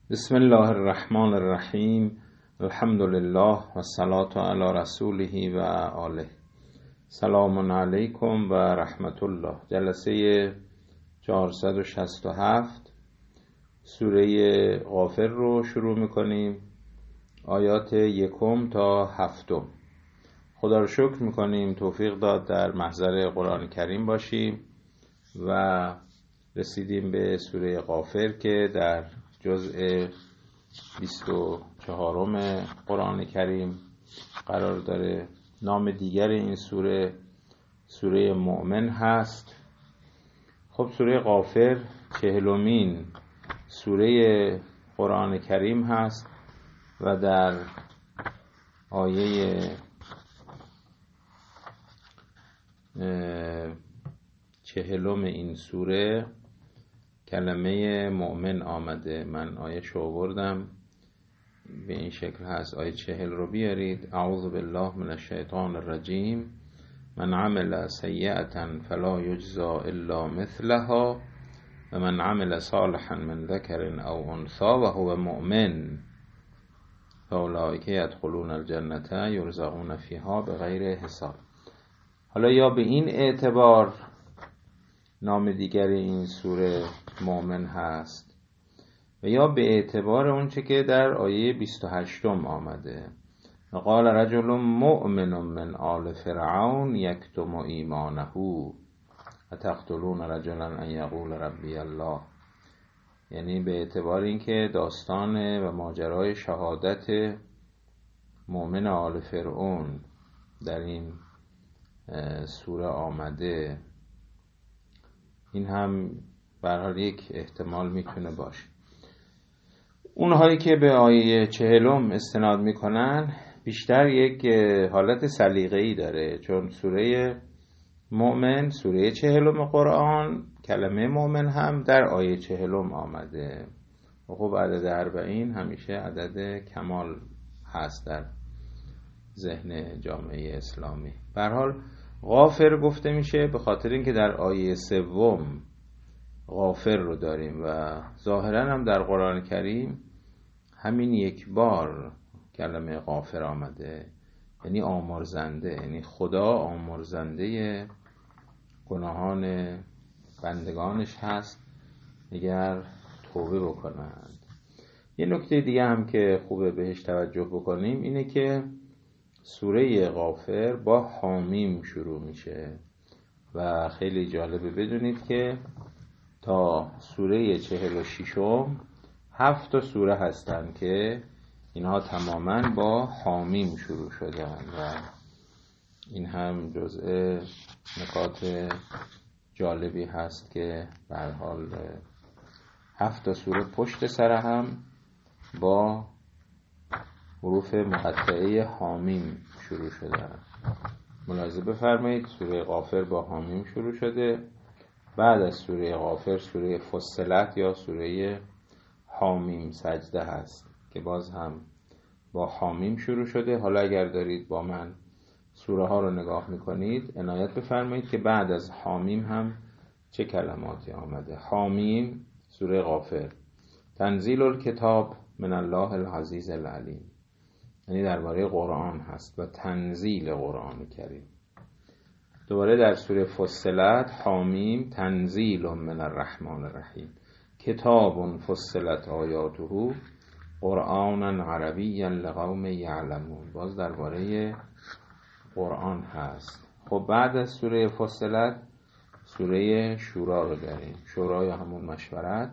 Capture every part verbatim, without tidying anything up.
بسم الله الرحمن الرحیم. الحمد لله و الصلاة علی رسوله و آله. سلام علیکم و رحمت الله. جلسه چهارصد و شصت و هفت سوره غافر رو شروع میکنیم، آیات یکم تا هفتم. خدا رو شکر میکنیم توفیق داد در محضر قرآن کریم باشیم و رسیدیم به سوره غافر که در جزء بیست و چهارم قرآن کریم قرار داره. نام دیگر این سوره سوره مؤمن هست. خب سوره غافر چهلمین سوره قرآن کریم هست و در آیه چهلم این سوره کلمه مؤمن آمده. من آیه شو آوردم، به این شکل هست. آیه چهل رو بیارید. اعوذ بالله من الشیطان الرجیم. من عمل سیئة فلا یجزى الا مثلها و من عمل صالحا من ذکر او انثی و هو مؤمن فاولئک یدخلون الجنة یرزقون فیها بغیر حساب. حالا یا به این اعتبار نام دیگر این سوره مؤمن هست و یا به اعتبار اونچه که در آیه بیست و هشتم آمده. قال رجل مؤمن من آل فرعون یکتم ایمانه اتقتلون رجلا ان یقول ربی الله. یعنی به اعتبار اینکه داستان و ماجرای شهادت مؤمن آل فرعون در این سوره آمده، این هم به هر حال یک احتمال میتونه باشه. اونهایی که به آیه چهلم استناد میکنن بیشتر یک حالت سلیقه‌ای داره، چون سوره مؤمن سوره چهلم قرآن کلمه مؤمن هم در آیه چهلم آمده. و خب عدد اربعین همیشه عدد کمال هست در ذهن جامعه اسلامی. به هر حال غافر گفته میشه به خاطر اینکه در آیه سوم غافر رو داریم و ظاهرا هم در قرآن کریم همین یک بار کلمه غافر آمده، یعنی آمرزنده، یعنی خدا آمرزنده گناهان بندگانش هست اگر توبه بکنند. یه نکته دیگه هم که خوبه بهش توجه بکنیم اینه که سوره غافر با حامیم شروع میشه و خیلی جالبه بدونید که تا سوره چهل و ششم هفت تا سوره هستن که اینها تماما با حامیم شروع شدن و این هم جزء نکات جالبی هست که به هر حال هفت تا سوره پشت سر هم با حروف مقطعه حامیم شروع شدن. ملاحظه بفرمایید سوره غافر با حامیم شروع شده. بعد از سوره غافر سوره فصلت یا سوره حامیم سجده هست که باز هم با حامیم شروع شده. حالا اگر دارید با من سوره ها رو نگاه میکنید عنایت بفرمایید که بعد از حامیم هم چه کلماتی آمده. حامیم سوره غافر تنزیل الکتاب من الله العزیز العلیم، یعنی درباره قرآن هست و تنزیل قرآن کریم. دوباره در سوره فصلت حامیم تنزیل من الرحمن الرحیم کتاب فصلت آیاته قرآنا عربیا لقوم یعلمون، باز درباره قرآن هست. خب بعد از سوره فصلت سوره شورا رو داریم، شورا یا همون مشورت.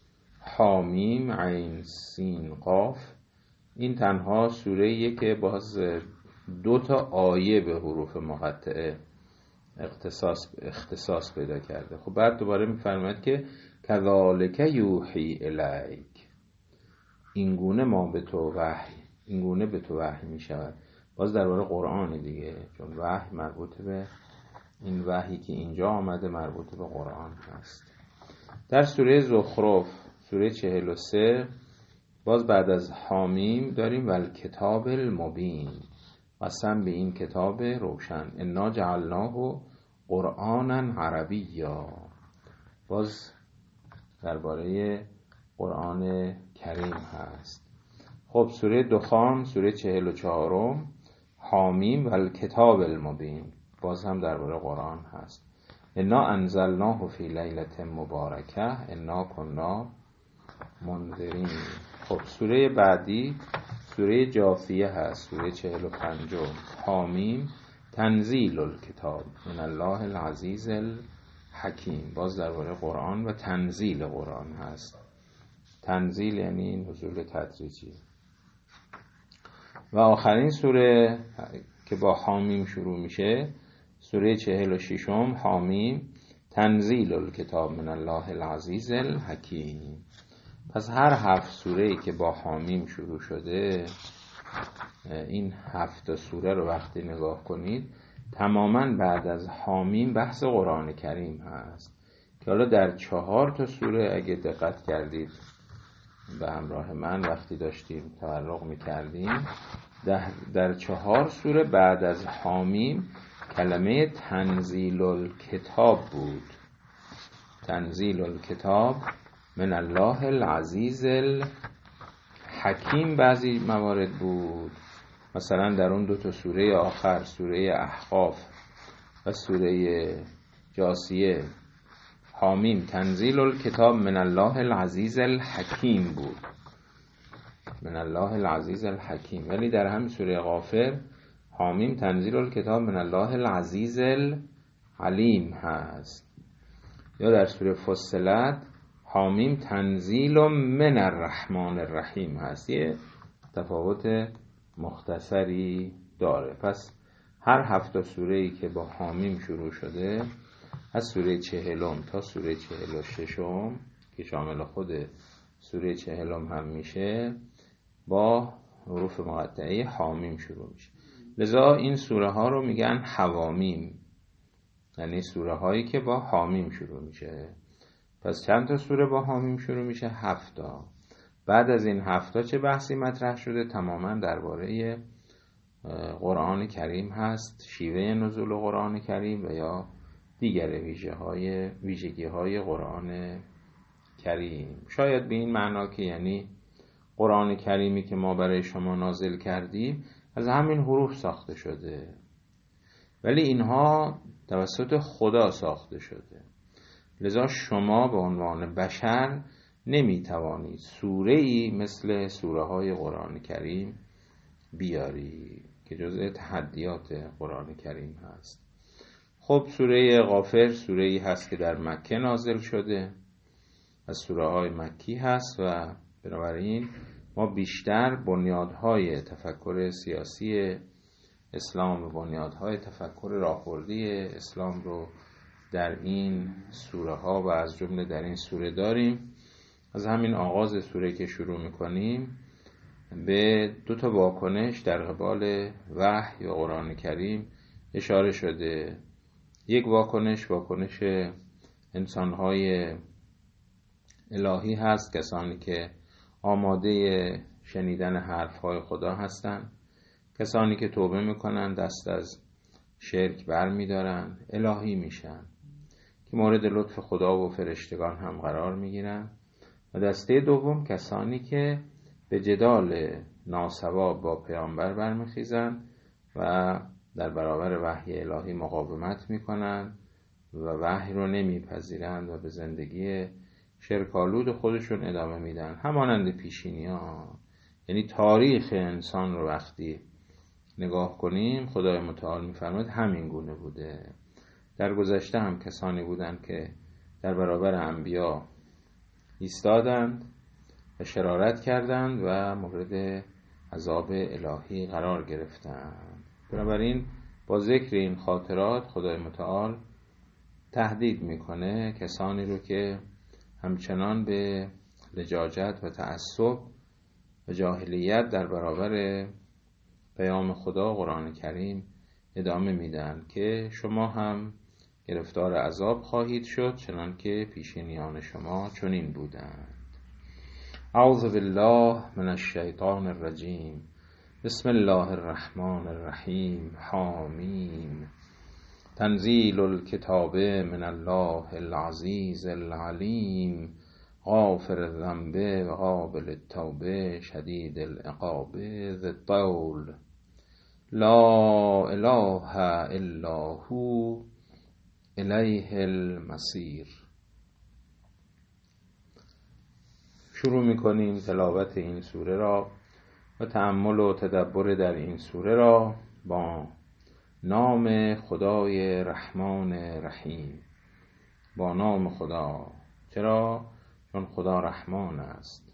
حامیم عین سین قاف، این تنها سوره‌ایه که باز دو تا آیه به حروف مقطعه اختصاص اختصاص پیدا کرده. خب بعد دوباره می‌فرماید که کذالک یوحی الیک، این گونه ما به تو وحی، این گونه به تو وحی می‌شود. باز درباره قرآن دیگه، چون وحی مربوط به این وحی که اینجا آمده مربوط به قرآن هست. در سوره زخرف سوره چهل و سه باز بعد از حامیم داریم والکتاب المبین، قسم به این کتاب روشن، انا جعلناه قرآنا عربیا، باز درباره قرآن کریم هست. خب سوره دخان، سوره چهل و چهارم، حامیم و الکتاب المبین، باز هم درباره قرآن هست. انا انزلناه فی لیلة مبارکه انا کنا منذرین. خب سوره بعدی سوره جاثیه هست، سوره چهل و پنجم، حامیم تنزیل الکتاب من الله العزیز الحکیم، باز درباره قرآن و تنزیل قرآن هست. تنزیل یعنی نزول تدریجی. و آخرین سوره که با حامیم شروع میشه سوره چهل و ششم، حامیم تنزیل الکتاب من الله العزیز الحکیم. پس هر هفت سوره‌ای که با حامیم شروع شده، این هفت سوره رو وقتی نگاه کنید تماما بعد از حامیم بحث قرآن کریم هست که حالا در چهار تا سوره اگه دقت کردید به همراه من وقتی داشتیم تفرق میکردیم، در چهار سوره بعد از حامیم کلمه تنزیل الکتاب بود. تنزیل الکتاب من الله العزیز الحکیم بعضی موارد بود. مثلا در اون دو تا سوره آخر، سوره احقاف و سوره جاثیه، حامیم تنزیل الکتاب من الله العزیز الحکیم بود، من الله العزیز الحکیم. ولی در هم سوره غافر حامیم تنزیل الکتاب من الله العزیز العلیم هست. یا در سوره فصلت حامیم تنزیل من الرحمن الرحیم هست. یه تفاوت مختصری داره. پس هر هفت سوره‌ای که با حامیم شروع شده، از سوره چهلم تا سوره چهل و ششم که شامل خود سوره چهلم هم میشه، با حروف مقطعه حامیم شروع میشه. لذا این سوره ها رو میگن حوامیم، یعنی سوره هایی که با حامیم شروع میشه. پس چند تا سوره با حامیم شروع میشه؟ هفتا. بعد از این هفتا چه بحثی مطرح شده؟ تماما درباره قرآن کریم هست، شیوه نزول قرآن کریم و یا دیگر ویژه های ویژگی های قرآن کریم. شاید به این معنا که یعنی قرآن کریمی که ما برای شما نازل کردیم از همین حروف ساخته شده، ولی اینها توسط خدا ساخته شده. لذا شما به عنوان بشر نمیتوانید سوره ای مثل سوره های قرآن کریم بیاری که جزء تحدیات قرآن کریم هست. خب سوره غافر سوره ای هست که در مکه نازل شده، از سوره های مکی هست و بنابراین ما بیشتر بنیادهای تفکر سیاسی اسلام و بنیادهای تفکر راهبردی اسلام رو در این سوره ها و از جمله در این سوره داریم. از همین آغاز سوره که شروع میکنیم به دو تا واکنش در قبال وحی و قرآن کریم اشاره شده. یک واکنش واکنش انسانهای الهی هست، کسانی که آماده شنیدن حرفهای خدا هستند، کسانی که توبه میکنن، دست از شرک بر میدارن، الهی میشن که مورد لطف خدا و فرشتگان هم قرار میگیرن. و دسته دوم کسانی که به جدال ناسواب با پیامبر برمیخیزن و در برابر وحی الهی مقاومت میکنن و وحی رو نمیپذیرند و به زندگی شرکالود خودشون ادامه میدن، همانند پیشینی ها. یعنی تاریخ انسان رو وقتی نگاه کنیم خدای متعال میفرماید همین گونه بوده. در گذشته هم کسانی بودند که در برابر انبیا ایستادند و شرارت کردند و مورد عذاب الهی قرار گرفتند. بنابراین با ذکر این خاطرات خدای متعال تهدید میکنه کسانی رو که همچنان به لجاجت و تعصب و جاهلیت در برابر پیام خدا قرآن کریم ادامه میدن که شما هم گرفتار عذاب خواهید شد چنان که پیشینیان شما چنین بودند. اعوذ بالله من الشیطان الرجیم. بسم الله الرحمن الرحیم. حامیم تنزیل الکتاب من الله العزیز العلیم. غافر الذنب و قابل التوبه شدید العقاب ذی الطول لا اله الا هو الیه المصیر. شروع میکنیم تلاوت این سوره را و تأمل و تدبر در این سوره را با نام خدای رحمان رحیم. با نام خدا. چرا؟ چون خدا رحمان است.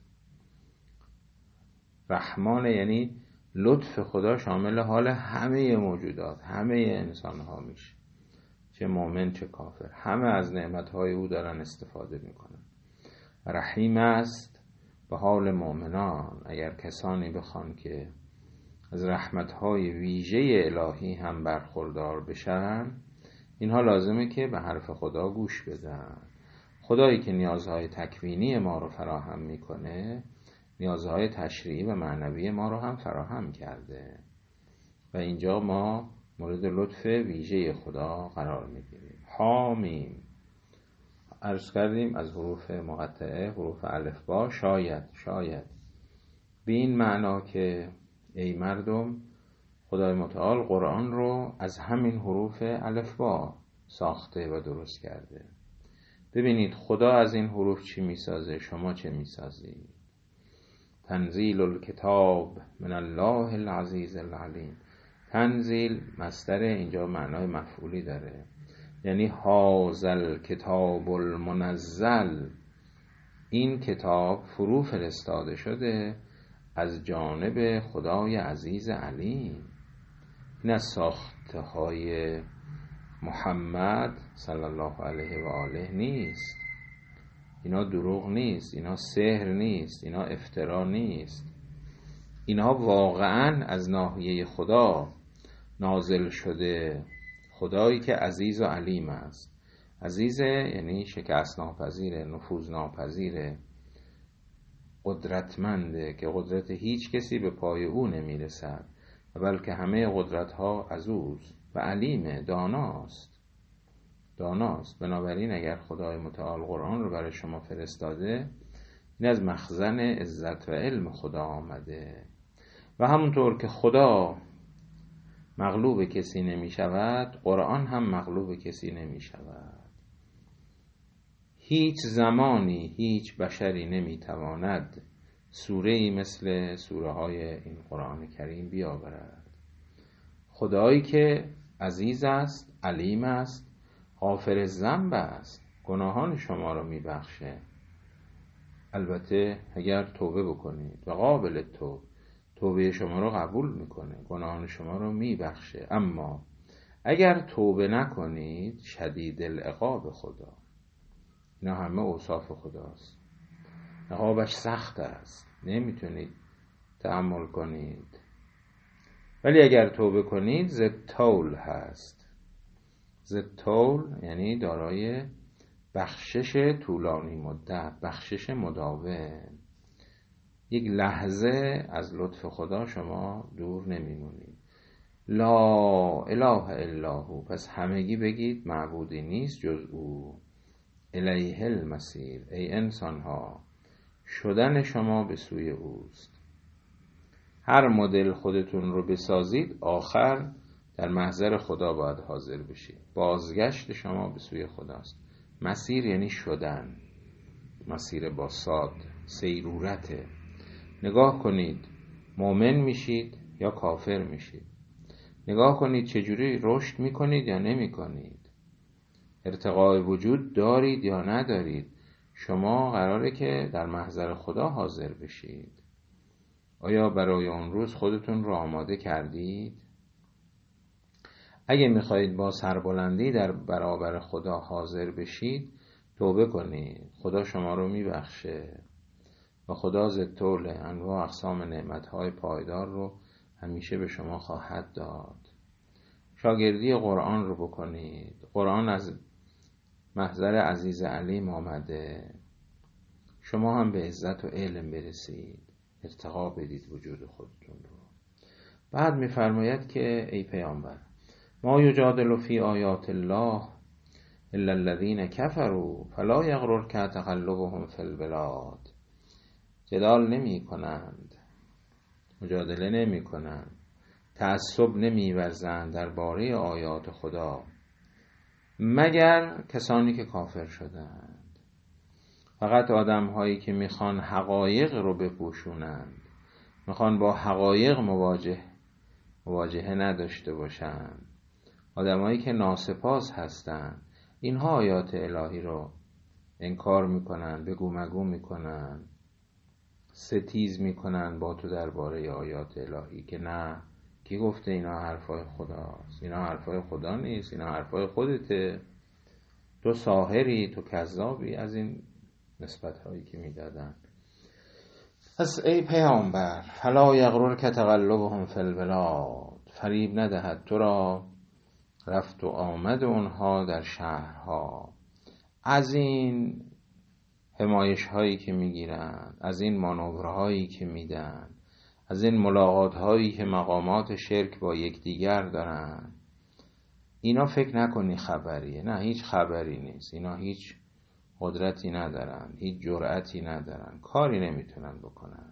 رحمان یعنی لطف خدا شامل حال همه موجودات، همه انسان ها میشه، چه مؤمن چه کافر، همه از نعمت های او دارن استفاده میکنن. رحیم است به حال مؤمنان. اگر کسانی بخوان که از رحمت‌های ویژه الهی هم برخوردار بشن، اینها لازمه که به حرف خدا گوش بدن. خدایی که نیازهای تکوینی ما رو فراهم میکنه، نیازهای تشریعی و معنوی ما رو هم فراهم کرده و اینجا ما مورد لطف ویژه خدا قرار میگیریم. حامیم. عرض کردیم از حروف مقطعه، حروف الفبا، شاید شاید به این معنا که ای مردم، خدای متعال قرآن رو از همین حروف الفبا ساخته و درست کرده. ببینید خدا از این حروف چی میسازه، شما چه میسازید. تنزیل الکتاب من الله العزیز العلیم. تنزیل مصدر، اینجا معنای مفعولی داره، یعنی هازل کتاب المنزل، این کتاب فرو فرستاده شده از جانب خدای عزیز علیم. این از ساخته های محمد صلی الله علیه و آله نیست. اینا دروغ نیست، اینا سحر نیست، اینا افترا نیست. اینها واقعا از ناحیه خدا نازل شده. خدایی که عزیز و علیم است. عزیزه یعنی شکست ناپذیره، نفوذ ناپذیره، قدرتمنده که قدرت هیچ کسی به پای او نمیرسد و بلکه همه قدرت ها از اوست و علیم، داناست. داناست. بنابراین اگر خدای متعال قرآن رو برای شما فرستاده، این از مخزن عزت و علم خدا آمده. و همونطور که خدا مغلوب کسی نمی شود، قرآن هم مغلوب کسی نمی شود. هیچ زمانی هیچ بشری نمی تواند سوره‌ای مثل سوره های این قرآن کریم بیاورد. خدایی که عزیز است، علیم است، غافر الذنب است، گناهان شما را می بخشه. البته اگر توبه بکنید و قابل التوب، توبه شما رو قبول میکنه، گناهان شما رو میبخشه. اما اگر توبه نکنید، شدید العقاب خدا. اینا همه اوصاف خداست. عقابش سخت است، نمیتونید تحمل کنید. ولی اگر توبه کنید، ذی الطول هست. ذی الطول یعنی دارای بخشش طولانی مدت، بخشش مداوم. یک لحظه از لطف خدا شما دور نمیمونید. لا اله الا هو. پس همگی بگید معبودی نیست جز او. الیه المصیر. ای انسان ها، شدن شما به سوی اوست. هر مدل خودتون رو بسازید، آخر در محضر خدا باید حاضر بشید. بازگشت شما به سوی خداست. مسیر یعنی شدن. مسیر با صاد، سیرورته. نگاه کنید مؤمن میشید یا کافر میشید. نگاه کنید چجوری رشد میکنید یا نمیکنید. ارتقاء وجود دارید یا ندارید. شما قراره که در محضر خدا حاضر بشید. آیا برای اون روز خودتون رو آماده کردید؟ اگه میخواهید با سربلندی در برابر خدا حاضر بشید، توبه کنید. خدا شما رو میبخشه و خدا ذی الطول انواع اقسام نعمتهای پایدار رو همیشه به شما خواهد داد. شاگردی قرآن رو بکنید. قرآن از محضر عزیز علیم آمده. شما هم به عزت و علم برسید، ارتقا بدید وجود خودتون رو. بعد میفرماید که ای پیامبر، ما یجادل فی آیات الله الا الذین کفروا فلا یغررک تقلبهم فی البلاد. جدال نمی کنند، مجادله نمی کنند، تعصب نمی ورزند درباره آیات خدا مگر کسانی که کافر شدند. فقط آدم هایی که میخوان حقایق رو بپوشونند، میخوان با حقایق مواجه مواجهه نداشته باشند، آدم هایی که ناسپاس هستند، اینها آیات الهی رو انکار میکنند، بگو مگو میکنند، ستیز میکنند با تو درباره آیات الهی که نه، کی گفته اینا حرفای خداست؟ اینا حرفای خدا نیست، اینا حرفای خودته، تو ساحری، تو کذابی، از این نسبت هایی که میدادن. پس ای پیامبر فلا یغررک تقلبهم فی البلاد، فریب ندهد تو را رفت و آمد اونها در شهرها، از این حمایش هایی که میگیرند، از این مانورهایی که میدن، از این ملاقات هایی که مقامات شرک با یکدیگر دارن. اینا فکر نکنی خبریه، نه هیچ خبری نیست، اینا هیچ قدرتی ندارن، هیچ جرأتی ندارن، کاری نمیتونن بکنن.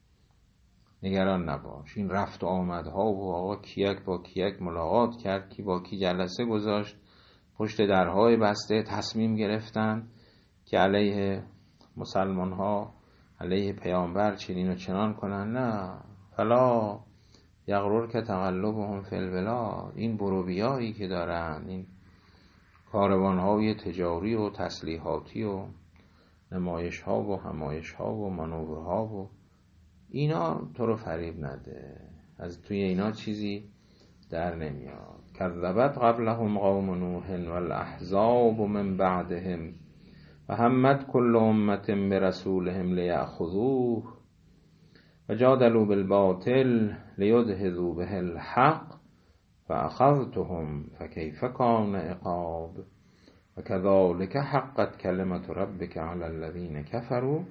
نگران نباش. این رفت و آمدها و آقا کیک با کیک ملاقات کرد، کی با کی جلسه گذاشت، پشت درهای بسته تصمیم گرفتن که علیه مسلمان ها، علیه پیامبر چنین و چنان کنن. نه، فلا یغررک تقلبهم فی البلاد. این بروبیایی که دارن، این کاروانهای تجاری و تسلیحاتی و نمایش ها و همایش ها و منورها و اینا تو رو فریب نده، از توی اینا چیزی در نمیاد. کذبت قبلهم قوم نوح والاحزاب من بعدهم و همت کل امت برسولهم لیأخذوه و جادلوا بالباطل لیدحضوا به الحق فاخذتهم فکیف کان عقاب و کذلک حقت کلمت ربک علی الذین کفروا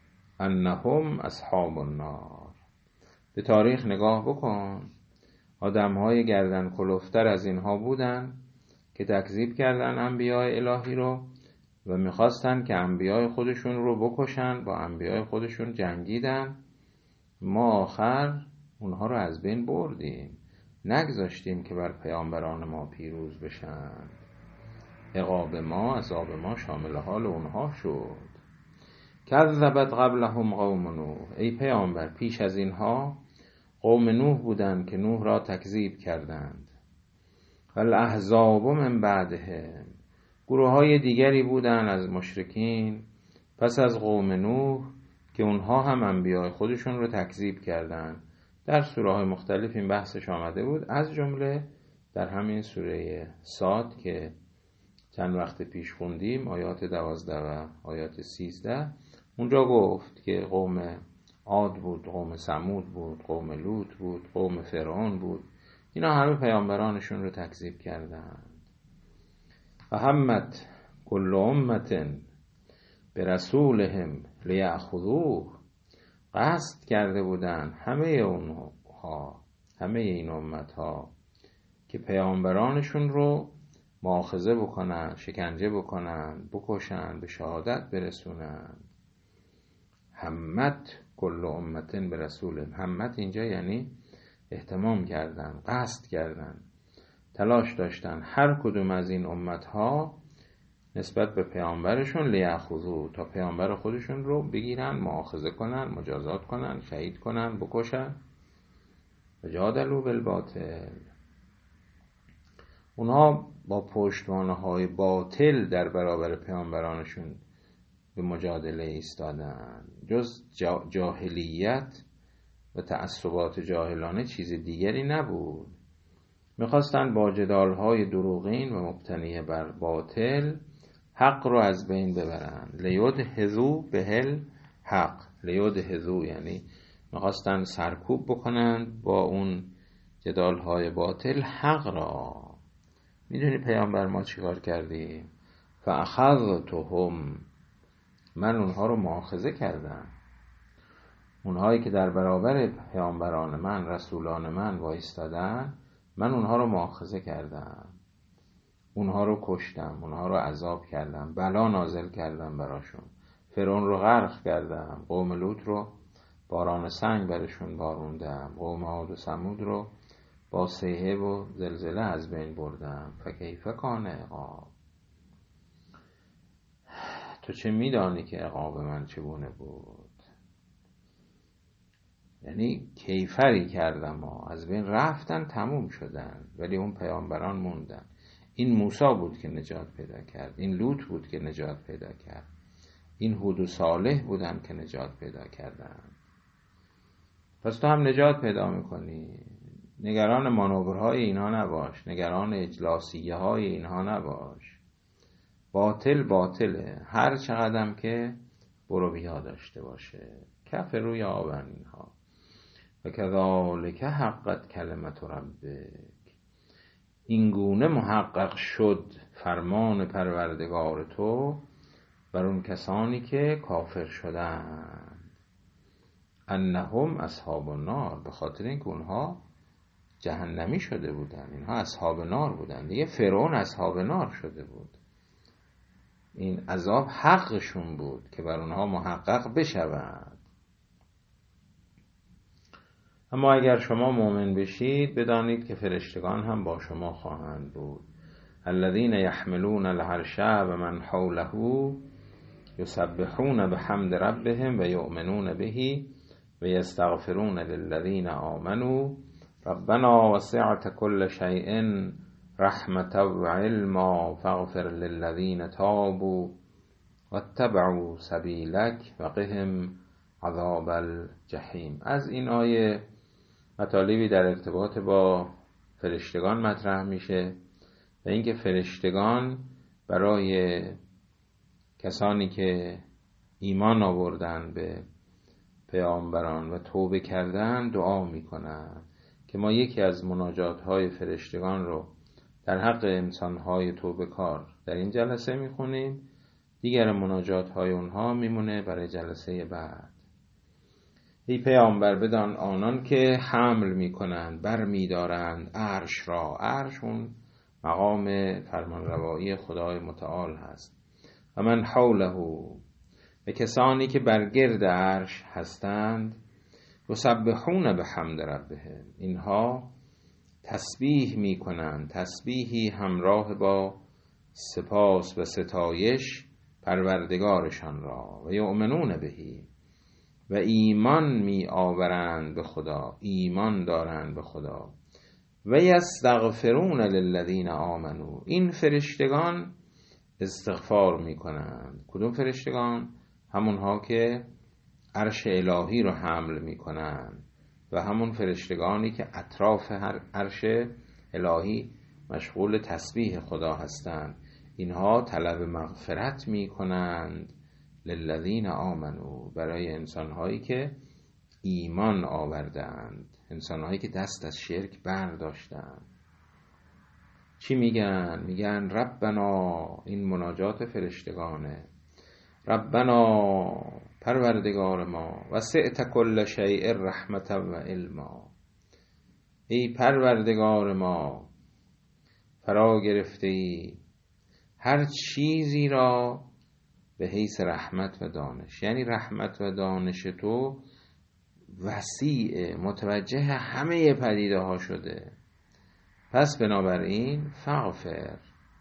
انهم اصحاب النار. به تاریخ نگاه بکن، آدم های گردن کلفتر از اینها بودن که تکذیب کردن انبیاء الهی رو و میخواستن که انبیاء خودشون رو بکشن، با انبیاء خودشون جنگیدن. ما آخر اونها رو از بین بردیم، نگذاشتیم که بر پیامبران ما پیروز بشن. عقاب ما، عذاب ما شامل حال اونها شد. کذبت قبلهم قوم نوح. ای پیامبر پیش از اینها قوم نوح بودند که نوح را تکذیب کردند. والاحزاب من بعدهم. گروه های دیگری بودند از مشرکین پس از قوم نوح که اونها هم انبیاء خودشون رو تکذیب کردند. در سوره های مختلف این بحثش آمده بود، از جمله در همین سوره صاد که چند وقت پیش خوندیم، آیات دوازده و آیات سیزده. اونجا گفت که قوم عاد بود، قوم ثمود بود، قوم لوط بود، قوم فرعون بود، اینا همه پیامبرانشون رو تکذیب کردند. و همت کل امت برسولهم لیأخذوه. قصد کرده بودن همه اونها، همه این امت ها که پیامبرانشون رو مؤاخذه بکنن، شکنجه بکنن، بکشن، به شهادت برسونن. همت کل امت برسولهم. همت اینجا یعنی اهتمام کردن، قصد کردن، تلاش داشتن هر کدوم از این امتها نسبت به پیامبرشون لیأخذوه، تا پیامبر خودشون رو بگیرن، مؤاخذه کنن، مجازات کنن، شهید کنن، بکشن. و جادلوا بالباطل. اونها با پشتوانه های باطل در برابر پیامبرانشون به مجادله ایستادن. جز جاهلیت و تعصبات جاهلانه چیز دیگری نبود. میخواستن با جدالهای دروغین و مبتنی بر باطل حق رو از بین ببرن. لیدحضوا به الحق. لیدحضوا یعنی میخواستن سرکوب بکنن با اون جدالهای باطل حق را. میدونی پیامبر ما چیکار کردیم؟ فاخذتهم. من اونها رو مؤاخذه کردم. اونهایی که در برابر پیامبران من، رسولان من وایستادن، من اونها رو مؤاخذه کردم. اونها رو کشتم، اونها رو عذاب کردم، بلا نازل کردم براشون، فرعون رو غرق کردم، قوم لوط رو باران سنگ برشون باروندم، قوم عاد و ثمود رو با صیحه و زلزله از بین بردم. فکیف کان عقاب، تو چه میدانی که عقاب من چگونه بود؟ یعنی کیفری کردم ها، از بین رفتن، تموم شدن، ولی اون پیامبران موندن. این موسی بود که نجات پیدا کرد، این لوط بود که نجات پیدا کرد، این هود و صالح بودن که نجات پیدا کردن. پس تو هم نجات پیدا میکنی. نگران مانورهای اینها نباش، نگران اجلاسیه های اینها نباش. باطل باطله، هر چقدرم که برو بیا داشته باشه. کف روی آبن اینها. و کذالک حقت کلمت ربک، این گونه محقق شد فرمان پروردگار تو بر اون کسانی که کافر شدن. انهم اصحاب النار، به خاطر اینکه اونها جهنمی شده بودن، اینها اصحاب نار بودن دیگه. فرعون اصحاب نار شده بود، این عذاب حقشون بود که بر اونها محقق بشود. اما اگر شما مؤمن بشید بدانید که فرشتگان هم با شما خواهند بود. الذين يحملون العرش و من حوله یسبحون بحمد ربهم و یؤمنون به و یستغفرون للذین آمنوا ربنا وسعت كل شيء رحمة و علما فاغفر للذین تابوا واتبعوا سبیلک وقهم عذاب الجحیم. از این آیه مطالبی در ارتباط با فرشتگان مطرح میشه و اینکه فرشتگان برای کسانی که ایمان آوردن به پیامبران و توبه کردن دعا میکنن که ما یکی از مناجات های فرشتگان رو در حق انسان های توبه کار در این جلسه میخونیم، دیگر مناجات های اونها میمونه برای جلسه بعد. ای پیامبر بدان آنان که حمل میکنند بر میدارند عرش را، عرش اون مقام فرمانروایی خدای متعال هست، و من حوله، به کسانی که برگرد عرش هستند، یسبحون بحمد ربهم، اینها تسبیح میکنند، تسبیحی همراه با سپاس و ستایش پروردگارشان را، و یؤمنون بهی، و ایمان می آورند به خدا، ایمان دارند به خدا، و یستغفرون للذین آمنوا، این فرشتگان استغفار می کنند. کدوم فرشتگان؟ همونها که عرش الهی رو حمل می کنند و همون فرشتگانی که اطراف هر عرش الهی مشغول تسبیح خدا هستند. اینها طلب مغفرت می کنند للذین آمنوا، برای انسانهایی که ایمان آوردند، انسانهایی که دست از شرک برداشتند. چی میگن؟ میگن ربنا، این مناجات فرشتگانه، ربنا پروردگار ما، وسعت کل شیء رحمت و علما، ای پروردگار ما فرا گرفته ای هر چیزی را به حیث رحمت و دانش، یعنی رحمت و دانش تو وسیع، متوجه همه پدیده ها شده. پس بنابراین فاغفر،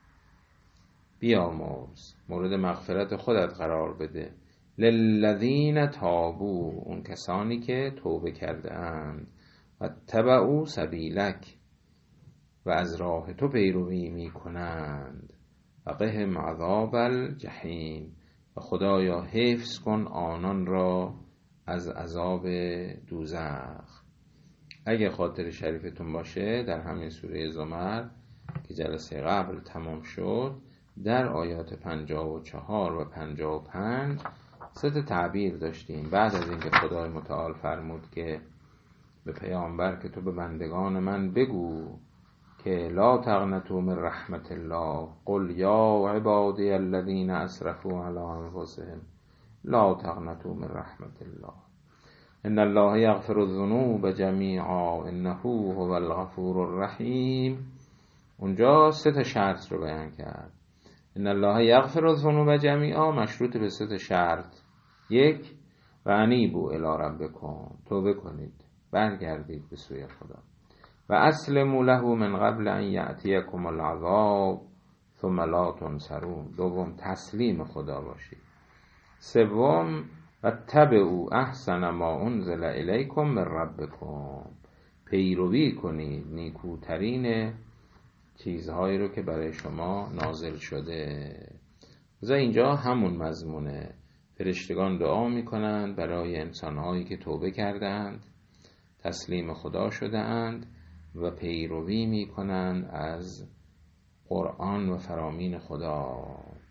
بیامرز، مورد مغفرت خودت قرار بده، للذین تابوا، اون کسانی که توبه کرده اند، و تبعوا سبیلک، و از راه تو پیروی می کنند، و قهم عذاب الجحیم، و خدایا حفظ کن آنان را از عذاب دوزخ. اگه خاطر شریفتون باشه در همین سوره زمر که جلسه قبل تمام شد، در آیات پنجاه و چهار و پنجاه و پنج سه تا تعبیر داشتیم. بعد از اینکه خدای متعال فرمود که به پیامبر که تو به بندگان من بگو که لا تقنطوا من رحمت الله، قل یا عبادی الذین اسرفوا علی انفسهم لا تقنطوا من رحمت الله ان الله یغفر الذنوب جمیعا انه هو الغفور الرحیم، اونجا سه تا شرط رو بیان کرد. ان الله یغفر الذنوب جمیعا مشروط به سه تا شرط. یک، و انیبوا الی ربکم، توبه کنید، برگردید به سوی خدا. و اسلموا له من قبل ان یأتیکم العذاب ثم لا تنصرون. دوم، تسلیم خدا باشید. سوم، و تبعوا احسن ما انزل الیکم من ربکم، پیروی کنید نیکوترین چیزهایی رو که برای شما نازل شده. مثلا اینجا همون مضمونه، فرشتگان دعا میکنند برای انسانهایی که توبه کردند، تسلیم خدا شده اند و پیروی میکنند از قرآن و فرامین خدا.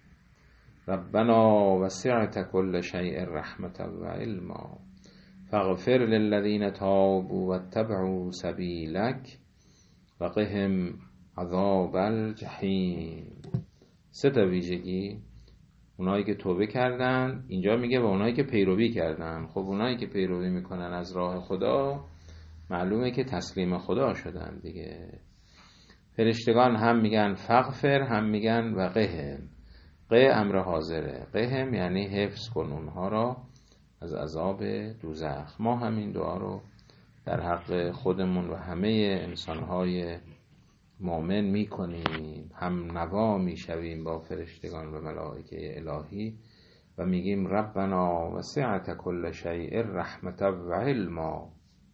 ربنا وسعت كل شيء رحمة و علما فاغفر للذين تابوا واتبعوا سبيلك وقهم عذاب الجحیم. سه تا ویژگی، اونایی که توبه کردن، اینجا میگه و اونایی که پیروی کردن. خب اونایی که پیروی میکنن از راه خدا معلومه که تسلیم خدا شدن دیگه. فرشتگان هم میگن فغفر، هم میگن و قهم. قه امر حاضره، قهم یعنی حفظ کن اونها را از عذاب دوزخ. ما همین دعا رو در حق خودمون و همه انسانهای مؤمن میکنیم، هم نوا میشویم با فرشتگان و ملائکه الهی و میگیم ربنا وسعت كل شيء رحمة و علما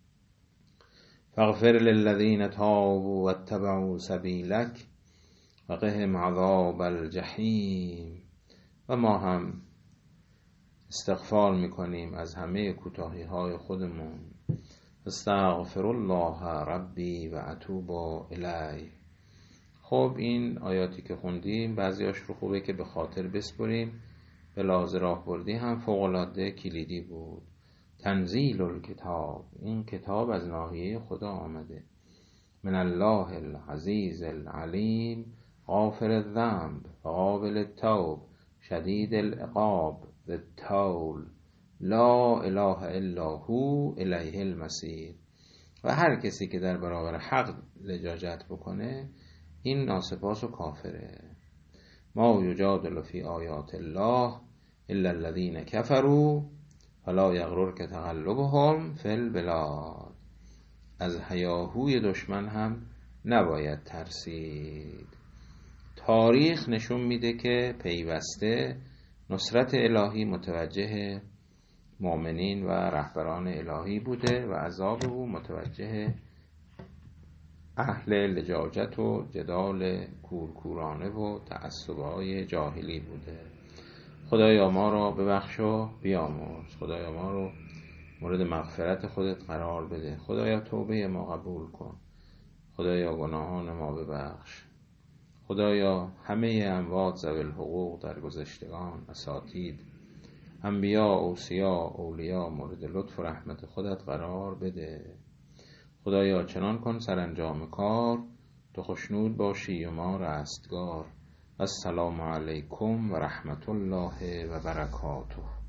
فاغفر للذين تابوا واتبعوا سبيلك وقهم عذاب الجحیم. و ما هم استغفار میکنیم از همه کوتاهی های خودمون. استغفر الله ربی و اتوب الیه. خب این آیاتی که خوندیم بعضیاش رو خوبه که به خاطر بسپریم. به لحاظ راهبردی هم فوق‌العاده کلیدی بود. تنزیل الکتاب، این کتاب از ناحیه خدا آمده. من الله العزیز العلیم غافر الذنب قابل التوب شدید العقاب ذی الطول لا اله الا هو الیه المصیر. و هر کسی که در برابر حق لجاجت بکنه این ناسپاس و کافره. ما یجادل فی آیات الله الا الذین کفروا فلا یغررک تقلبهم فی البلاد. از هیاهوی دشمن هم نباید ترسید. تاریخ نشون میده که پیوسته نصرت الهی متوجه مؤمنین و رهبران الهی بوده و عذاب او متوجه اهل لجاجت و جدال کورکورانه و تعصب‌های جاهلی بوده. خدایا ما را ببخش و بیامرز. خدایا ما رو مورد مغفرت خودت قرار بده. خدایا توبه ما قبول کن. خدایا گناهان ما ببخش. خدایا همه اموات ذوی الحقوق در گذشتگان، اساتید، انبیا، اوصیا، اولیا مورد لطف و رحمت خودت قرار بده. خدایا چنان کن سرانجام کار تو خوشنود باشی و ما رستگار. السلام علیکم و رحمت الله و برکاته.